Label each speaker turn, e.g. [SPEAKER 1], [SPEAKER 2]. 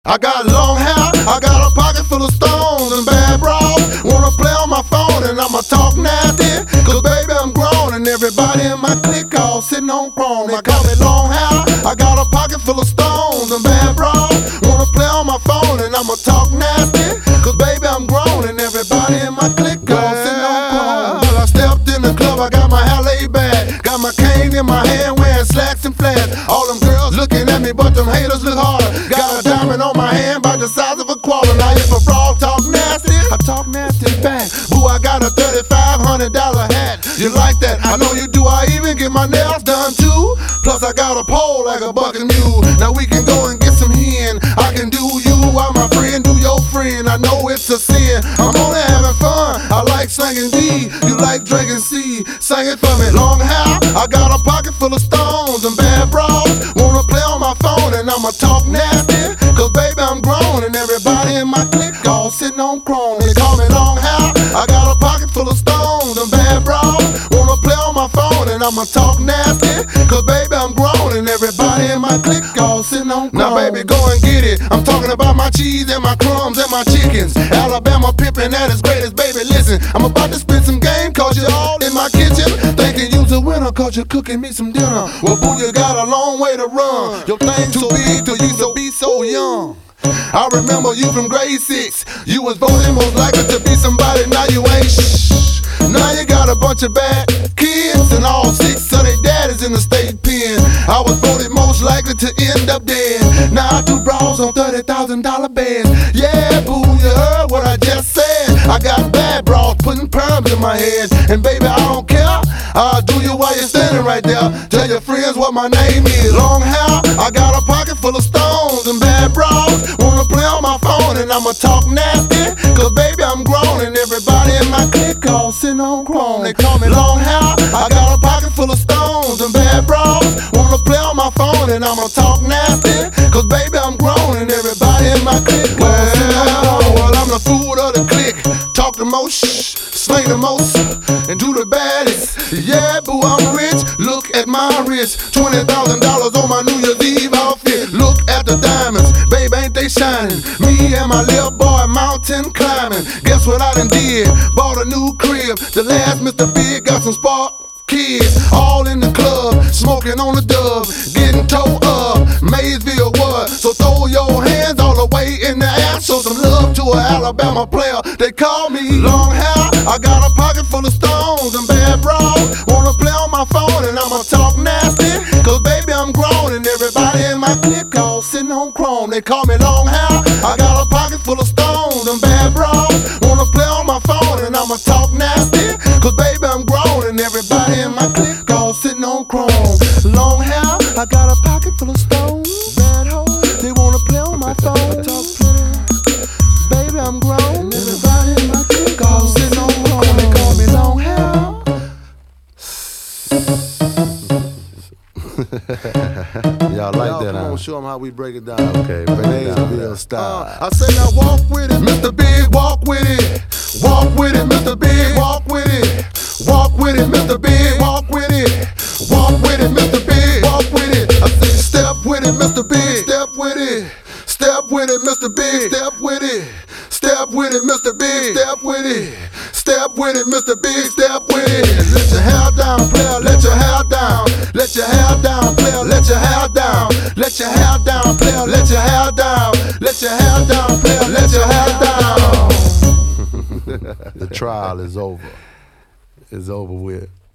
[SPEAKER 1] I got long hair, I got a pocket full of stones and bad bras. Wanna play on my phone and I'ma talk nasty, cause baby I'm grown and everybody in my clique all sitting on chrome. They call me long hair, I got a pocket full of stones and bad bras. Wanna play on my phone and I'ma talk nasty, cause baby I'm grown and everybody in my clique all sitting on chrome. I stepped in the club, I got my hair laid back, got my cane in my hand, wearing slacks and flats. All them girls looking at me, but them haters look harder. Got a diamond on my hand by the size of a quarter. Now if a frog talk nasty, I talk nasty back. Boo, I got a $3,500 hat. You like that? I know you do. I even get my nails done too. Plus I got a pole like a bucket mule. Now we can go and get some hen. I can do you while my friend do your friend. I know it's a sin. I'm only having fun. I like singing D. You like drinking C. Sing it for me. Long hair. I got a pocket full of stones and bad bras. Wanna play on my phone and I'ma talk nasty, cause baby I'm grown and everybody in my clique all sitting on chrome. They call me long hair. I got a pocket full of stones and bad bras. Wanna play on my phone and I'ma talk nasty, cause baby I'm grown and everybody in my clique all sitting on chrome. Now baby go and get it. I'm talking about my cheese and my crumbs and my chickens. Alabama pimpin' at its greatest, baby listen. I'm about to spend some game cause you're all in my kitchen. Thinking you's a winner cause you're cooking me some dinner. Well boo, you got a long way to run. Your thing too big to you to be so young. I remember you from grade 6. You was voted most likely to be somebody, now you ain't shh. Now you got a bunch of bad kids and all 6 of their daddies in the state pen. I was voted most likely to end up dead. Now I do bras on $30,000 beds. Yeah boo, you heard what I just said. I got bad bras putting perms in my head. And baby I don't care, I'll do you while you're standing right there. Tell your friends what my name is. Long hair, I got a pocket full of stones and bad bras. Wanna play on my phone and I'ma talk nasty, cause baby I'm grown and everybody in my clique all sitting on chrome. They call me long hair, I got a pocket full of stones and bad bras. Wanna play on my phone and I'ma talk nasty, cause baby I'm grown and everybody in my clique all sitting on chrome. Well I'm the fool of the clique, talk the most, slay the most, and do the baddest. Yeah boo, I'm rich, look at my wrist, $20,000 on my New Year's Eve outfit. Look at the diamonds, babe ain't they shining. Me and my little boy mountain climbing. Guess what I done did? Bought a new crib. The last Mr. Big got some spark kids, all in the club, smoking on the dub, getting towed up, Maysville what? So throw your hands all the way in the air. Show some love to an Alabama player. They call me long hair. I got a pocket full of stones and bad bras. Wanna play on my phone and I'ma talk nasty, cause baby I'm grown and everybody in my clique all sitting on chrome. They call me long hair. I got a pocket full of stones and bad bras. Wanna play on my phone and I'ma talk nasty, cause baby I'm grown and everybody in my clique all sitting on chrome. Long hair, I got a pocket full of stones, bad hoes, they wanna play on my phone, talk pretty. Baby I'm grown and everybody in my clique all sitting on chrome. They call me long hair.
[SPEAKER 2] Y'all like that,
[SPEAKER 1] huh?
[SPEAKER 2] huh?
[SPEAKER 1] Show them how we break it down.
[SPEAKER 2] Okay, break it down.
[SPEAKER 1] Real style. I say now walk with it, Mr. Big, walk with it. Walk with it, Mr. Big, walk with it. Walk with it, Mr. Big, walk with it. Walk with it, Mr. Big, walk with it. I say step with it, Mr. Big, step with it. Step with it, Mr. Big, step with it. Step with it, Mr. Big, step with it. Step with it, Mr. Big, step with it. Let your hair down, player, let your hair down. Let your hair down, player, let your hair down. Let your hair down, player, let your hair down. Let your hair down, player, let your hair down.
[SPEAKER 2] The trial is over. It's over with.